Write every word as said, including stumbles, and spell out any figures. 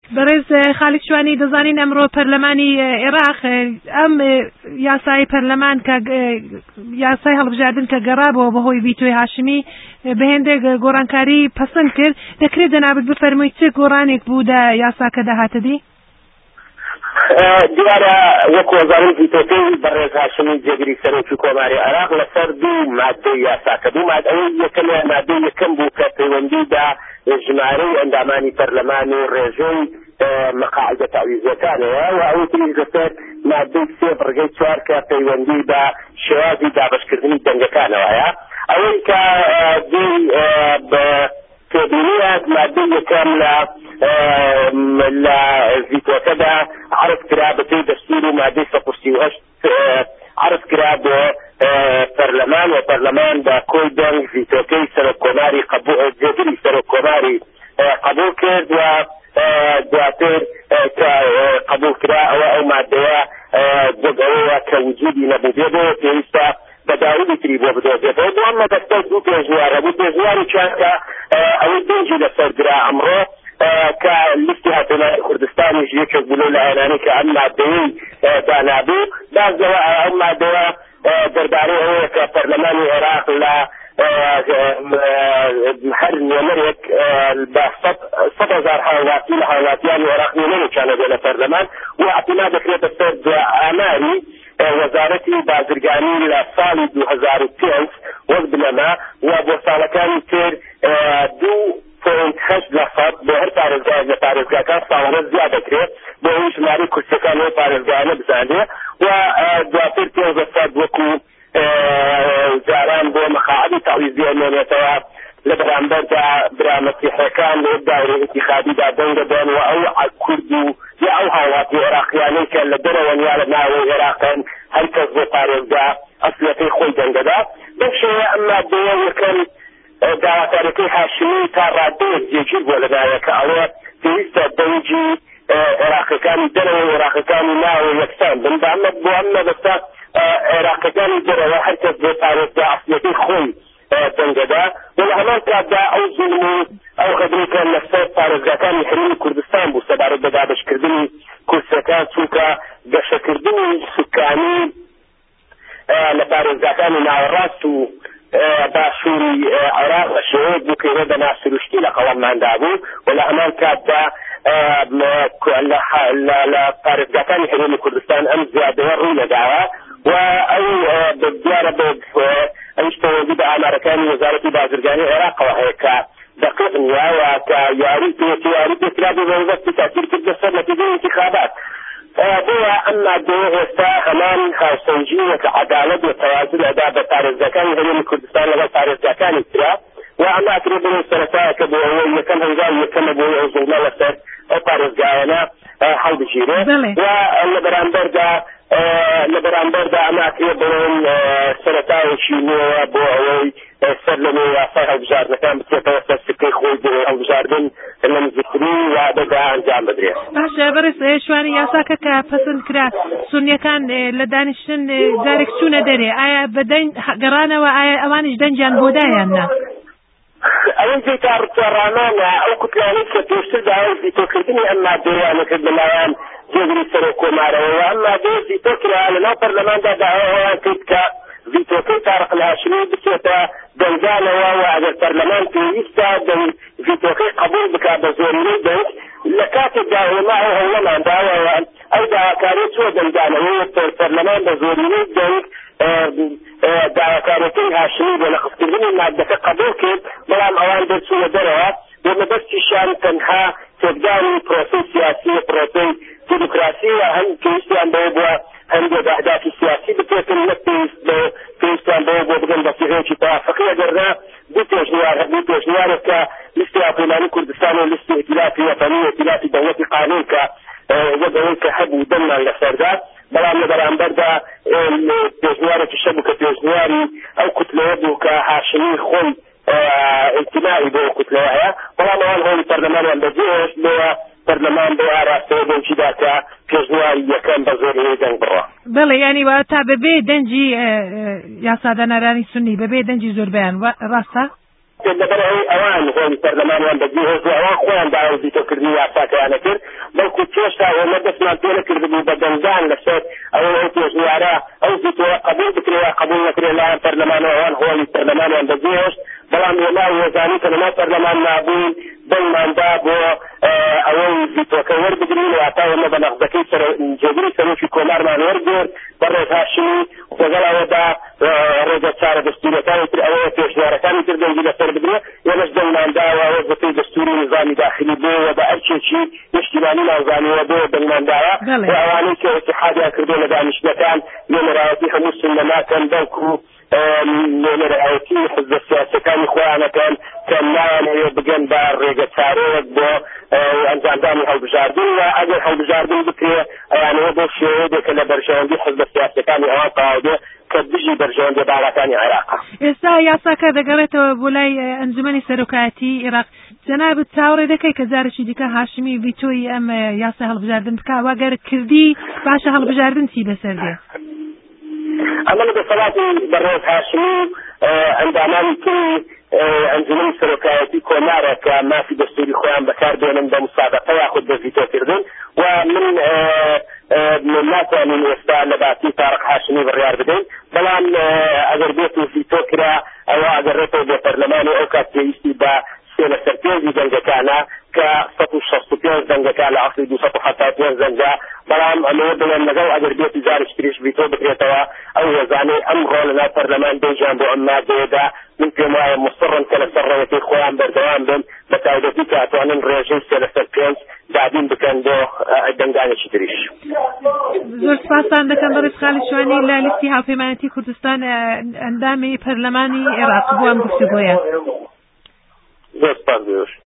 بەڕێز خالید شوانی دەزانین ئەمڕۆ پەرلەمانی عێراق ئەم یاسای پەرلەمان کە یاسای هەڵبژاردن کە گەڕابەوە بەهۆی ڤیتۆی هاشمی بە هێندێک گۆڕانکاری پەسەند کرد. دەکرێت جەنابەت بفەرمووی چ گۆڕانێک بوو دا یاساکە داهاتە دی؟ دیارە وەکو وەزارەی ڤیتۆکەی بەڕێز هاشمی جێگیری سەرۆکی کۆماری عێراق لەسەر دوو مادەی یاساکە بوو. مادەی یەکەم مادەی یەکەم بوو کە پەیوەندیدا ژمارەی ئەندامانی پەرلەمان و ڕێژەی مەقاعدە تاویزەکانەوە و ئەوەی تریش لەسەر مادەی سێ بڕگەی چوار کە پەیوەندی بە شێوازی دابەشکردنی دەنگەکانەوەیە. ئەوەی کە دوی بە تێبینیات مادەی یەکەم لە لە ڤیتۆکەدا عرض کرا بەپێی دەستور و مادەی سەد و سی و هەشت عرض کرا بۆ پەرلەمان و پەرلەمان بە کۆی دەنگ ڤیتۆکەی سەرۆککۆماری جێگیری سەرۆککۆماری قبول کرد و دواتر کە قبول کرا ئەوە ئەو مادەیە جگەوەیە کە وجودی نەبوو بێتەوە پێویستە بەداوری تری بۆ بدۆزێتەوە. دوام مەدەستە دوو پێشنیار هەبوو. پێشنیاری چارکە ئەوەی پێنجی لەسەردرا ئەمڕۆ کە لیستی هاتوونەوەی کوردستانیش یەکێک بوو لە لایەنانەی کە ئەم مادەیەی دانابوو. بازەوە ئەم مادەیە دەربارەی ئەوەیە کە پەرلەمانی عێراق لە هەر نوێنەرێک بە سەد هەزار هاوڵاتی لە هاوڵاتیانی عێراق نوێنەرێکیانە بێ لە پەرلەمان و اعتماد دەکرێتە سەر ئاماری وەزارەتی بازرگانی لە ساڵی دوو هەزار و پێنج وەک بنەما و بۆ ساڵەکانی تر دوو پۆینت هەشت لە سەد بۆ هەر پارێزگای لە پارێزگاکان ساڵانە زیاد دەکرێت بۆ ئەوی ژمارەی کورسەکان و پارێزگایانە بزانێ و دواتر پێنج سەد وەکو جاران بۆ مەقاعدی تاویزیە نێنێتەوە لە بەرامبەردا برامەسیحەکان لە داوری انتخابیدا دەنگ دەدەن و ئەو کورد و یا ئەو هاوڵاتی عێراقیانەی کە لە دەرەوە یا لە ناوەی عێراقن هەر کەس بۆ پارێزگا ئەسلەکەی خۆی دەنگ دەدا. بەم شێوەیە ئەم مادەیە یەکەم داواتارەکەی هاشمی تا ڕادەیەک جێگیر بووە لەدایە کە ئەوە پێویستە دەنگی عێراقیەکانی دەرەوە عێراقیەکانی ناوە یەکسان بن. بۆ ئەم مەبەستە عێراقیەکانی دەرەوە هەر کەس بۆ پارێزگا ئەسلەکەی خۆی دەنگەدا و لە هەمان کاتدا ئەو زوڵم و ئەو غەدرێکە لەسەر پارێزگاکانی هەرێمی کوردستان بوو سەبارەت بە دابەشکردنی کورسەکان چونکە گەشەکردنی سوکانی لە پارێزگاکانی ناوەڕاست و باشووری عێراق بە شێوەیەک بوو کە ئێوە بە ناسروشتی لە قەڵەمماندا بوو و لە هەمان کاتدا لە پارێزگاکانی هەرێمی کوردستان ئەم زیادەوە ڕووی لەداوە و ئەو دیارە بە ئەوش پەیوەندی بە ئامارەکانی وەزارەتی بازرگانی عێراقەوە هەیە کە دقیق نییە و کە یاری پێوەتی یاری پێکرا بۆ بەوەستی تاثیر کرد لەسەر نەتیجەی انتخابات. بۆیە ئەم مادەیە ئێستا هەمان خاوسەنجیوە کە عەدالەت و تەوازن ئەدا بە پارێزگاکانی هەرێمی کوردستان لەگەڵ پارێزگاکانی ترا و ئەمە ئەکرێت بڵێ سەرەتایەکە بۆ ئەوەی یەکەم هەنگاوی یەکەمە بۆ ئەو زوڵمە لەسەر ئەو پارێزگایانە هەڵبژێرێت و لە بەرامبەردا لە بەرامبەردا ئەمە ئەکرێت بڵێن سەرەتایەکی نوێیە بۆ ئەوەی سەر لە نوێ یاسای هەڵبژاردنەکان بچێتەوە سەر سکەی خۆی بۆ هەڵبژاردن لە نزیکترین وادەدا ئەنجام بدرێت. باشە بەڕێز شوانی یاساکە کە پەسەند کرا سونیەکان لە دانیشتن جارێک چوونە دەرێ ئایا بە دەنگ گەڕانەوە ئایا ئەوانیش دەنگیان بۆ دایان نا؟ ئەوەی جێ تا ڕوانانە ئەو کوتلانەی کە پێشتر داوای ڤیتۆکردنی ئەم مادەیانە کرد لەلایەن جێگیری سەرۆککۆمارەوە و ئەم مادەیە ڤیتۆ کرا لەناو پەرلەماندا داوایان کرد کە ڤیتۆکەی تارق الهاشمی بچێتە دەنگانەوە و ئەگەر پەرلەمان پێویستە ڤیتۆکەی قبول بکات بە زۆرینەی دەنگ لە کاتێکدا هێما ئەو هەوڵەمانداوە ئەو داواکاری چوە دەنگانەوە پەرلەمان بە زۆرینەی دەنگ داواکارەکەی هاشمی بۆ لەخستکردنی مادەکە قبول کرد بەڵام ئەوان دەرچوونە دەرەوە بۆ مەبەستیشان تەنها تێکدانی پرۆسەی سیاسی پرۆسەی دیموکراسی و هەم پێویستیان بەوە بووە هەندێک ئەهدافی سیاسی بکرێتن نەک پێویستیان بەوە بۆ بگەن بە سیغەیەکی تەوافقی ئەگەرنا دوو پێشنیار هەبوو پێشنیارێک کە لیستی ئاپەرلمانی کوردستان و لیستی ئێتلافی وەتەنی و ئێتلافی دەوڵەتی قانون کە وەگەوەی کە هەبوو دەنگمان لەسەردا بەڵام لە بەرامبەردا پێشنیارێکی شەبوو کە پێشنیاری ئەو کوتلەیە بوو کە هاشمی خۆی ئیمتیناعی بۆ ئەو کوتلەیە هەیە بەڵام ئەوان هۆڵی پەرلەمانیان بەجێهێشت بۆیە پەرلەمان بۆ ئاراستەوە دەنگیدا کە پێشنیاری یەکەم بە زۆرینەی دەنگ بڕوە. بەڵێ یعنی وا تا بەبێ دەنگی یاسادانەرانی سونی بەبێ دەنگی زۆربەیان ڕاستە؟ لەبەرەوەی ئەوان هۆی پەرلەمانیان بەجێهێز و ئەوان خۆیان داوای ڤیتۆکردنی یاساکەیانە کرد بەڵکو پێشتا ئێمە دەستمان پێ نەکردبوو بە دەنگدان لەسەر ئەوەی ئەو پێشنیارە ئەو ڤیتۆ قبول بکرێ یا قبول نەکرێ لایەن پەرلەمانەوە ئەوان هۆی پەرلەمانیان بەجێهێشت بەڵام ئێمە وەزانی کە لەناو پەرلەمان نابووین دڵماندا بۆ ئەوەی ڤیتۆکە وەربگرین و هەتا ئێمە بە نەخزەکەی جێگیری سەرۆکی کۆمارمان وەرگرت بەڕێز هاشمی لەگەڵ ئەوەدا ڕێگە چارە دەستوریەکانی تر ئەوەیە پێشنیارەکانی تر دەنگی لەسەر بدرێ ئێمەش دڵمانداوە وەزەکەی دەستوری نظامی داخلی بۆ و بە هەرچێکی نیشتیمانی نازانیوە بۆ دڵمانداوە و ئەوانەی کە ئیتحادیان کردو لە دانیشتەکان نوێنەرایەتی هەموو سنەماکەن بەڵکو نوێنەرایەتی حزب سیاسەکانی خۆیانەکەن کە نایانەوێ بگەن بە ڕێگە چارەیەک بۆ ئەنجامدانی هەڵبژاردن و ئەگەر هەڵبژاردن بکرێ ئەیانەوە بۆ شێوەیەکە لە بەرژەوەندی حزب سیاسەکانی ئەوان تەواو کە دژی بەرژەوەندی باڵەکانی عێراقە. ئێستا یاساکە دەگەڕێتەوە بۆ لای ئەنجومەنی سەرۆکایەتی عێراق. جەنابەت چاوەڕێ دەکەی کە جارێکی دیکە هاشمی ڤیتۆی ئەم یاسا هەڵبژاردن بکە واگەر کردی باشە هەڵبژاردن چی بەسەر دێ؟ ئەمە لە دەسەڵاتی بەڕێز هاشمی ئەندامانی تری ئەنجومەنی سەرۆکایەتی کۆمارە کە مافی دەستوری خۆیان بەکاردێنن بە مسابقە یاخود بە ڤیتۆکردن و من ناتوانین ئێستا لە باسی تارق هاشمی بڕیار بدەین بەڵام ئەگەر بێت و ڤیتۆ کرا ئەوە ئەگەڕێتەوە بۆ پەرلەمانی ئەو کات پێویستی بە سێ لە سەر پێنجی دەنگەکانە کە سەد و شەست و پێنج دەنگەکان لە ئەسڵی دوو سەد و حەوت و پێنج دەنگە بەڵام ئەمەوە بڵێن لەگەڵ ئەگەر بێتی جارێک تریش ڤیتۆ بکرێتەوە ئەو هێزانەی ئەمڕۆ لەناو پەرلەمان دەیژیان بۆ ئەم مادەیەدا من پێم وایە مستڕن کە لەسەر ڕێوەتی خۆیان بەردەوام بن بە تایبەتی کە ئەتوانن ڕێژەی سێ لە سەر پێنج دابین بکەن بۆ دەنگانێکی تریش. زۆر سپاسان دەکەم بەڕێز خاڵد شوانی لە لیستی هاوپەیمانەتی کوردستان ئەندامی پەرلەمانی عێراق بۆ ئەم گفتوگۆیە. زۆر سپاس.